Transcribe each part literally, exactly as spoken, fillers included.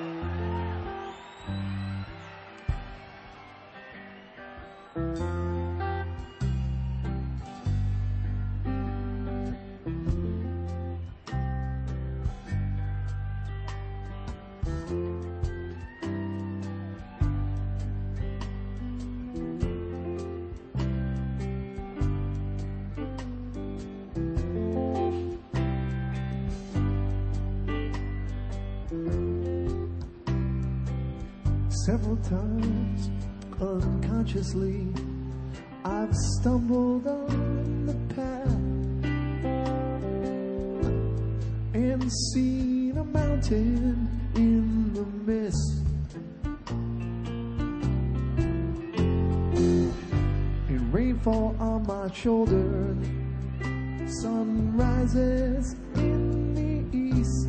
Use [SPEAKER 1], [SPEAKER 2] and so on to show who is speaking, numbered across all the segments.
[SPEAKER 1] Several times, unconsciously, I've stumbled on the path and seen a mountain in the mist. And rainfall on my shoulder, sun rises in the east.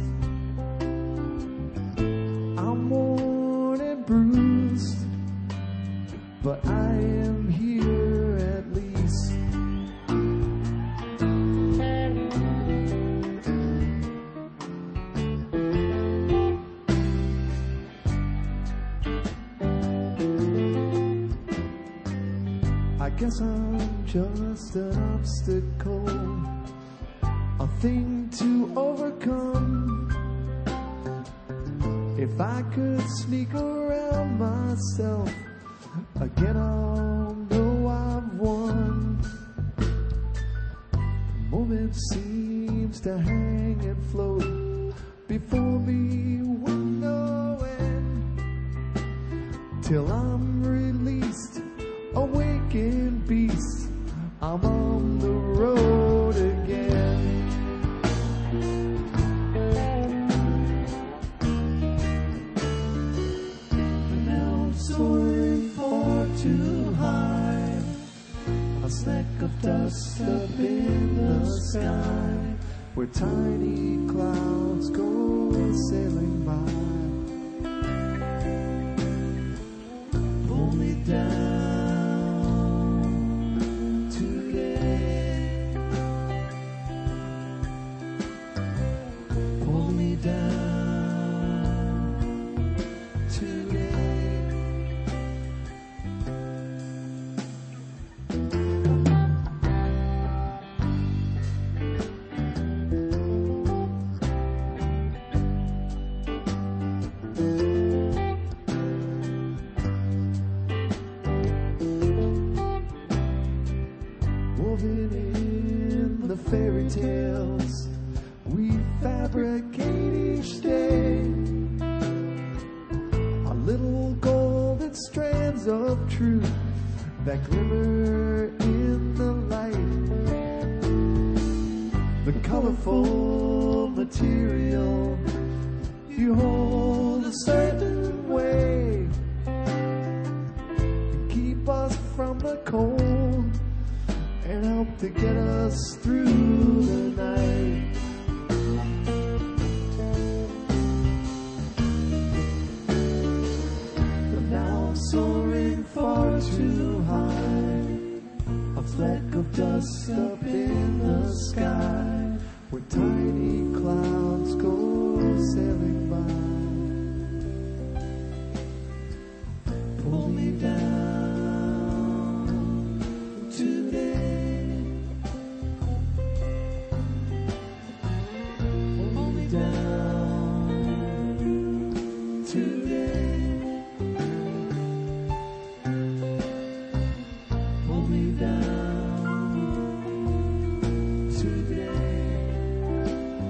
[SPEAKER 1] I'm worn and bruised, but I am here at least. I guess I'm just an obstacle, a thing to overcome. If I could sneak around myself again, I'll know I've won. The moment seems to hang and float before me with no end, till I'm released, awakened beast. I'm on the road again. Soaring far too high, a speck of dust up in the sky, where tiny clouds go sailing by. Pull me down today, pull me down today. In the fairy tales we fabricate each day, our little golden strands of truth that glimmer in the light. The colorful material you hold a certain way, keep us from the cold and help to get us through the night. But now I'm soaring far too high, a fleck of dust up in the sky, where tiny clouds go sailing by. Pull me down today. Down today, pull me down today.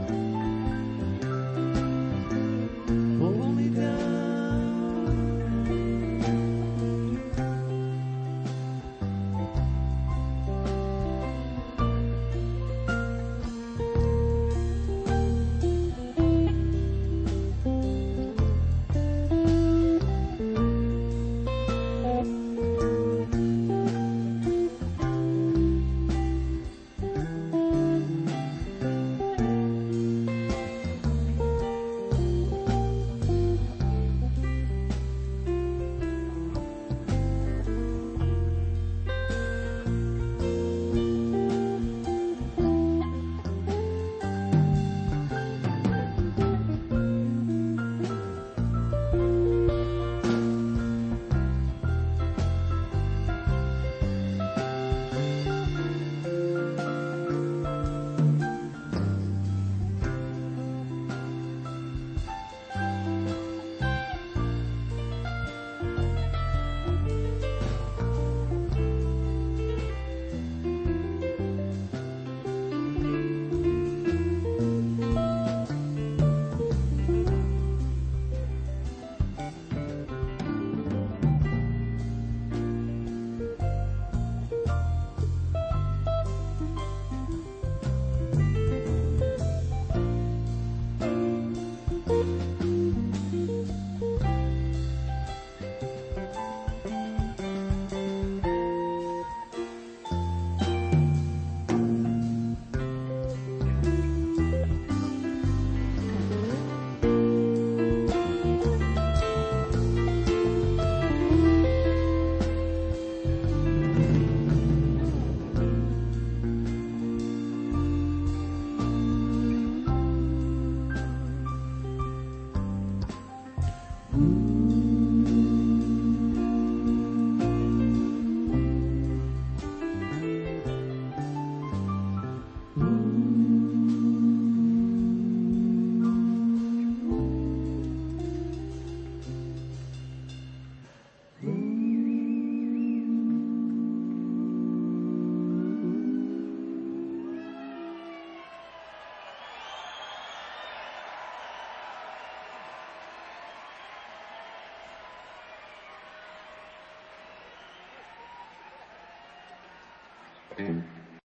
[SPEAKER 2] Mm.